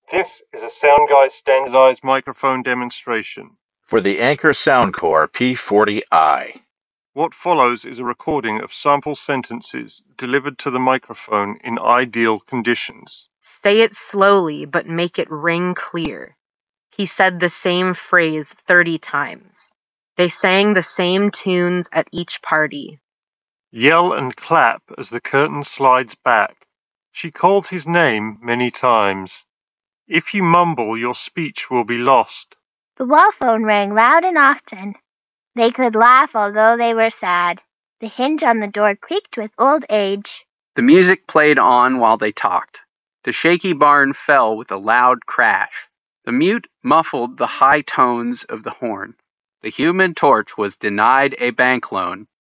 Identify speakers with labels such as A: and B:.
A: This is a Sound Guy standardized microphone demonstration
B: for the Anker Soundcore P40i.
A: What follows is a recording of sample sentences delivered to the microphone in ideal conditions.
C: Say it slowly, but make it ring clear. He said the same phrase 30 times. They sang the same tunes at each party.
A: Yell and clap as the curtain slides back. She called his name many times. If you mumble, your speech will be lost.
D: The wall phone rang loud and often. They could laugh although they were sad. The hinge on the door creaked with old age.
E: The music played on while they talked. The shaky barn fell with a loud crash. The mute muffled the high tones of the horn. The Human Torch was denied a bank loan.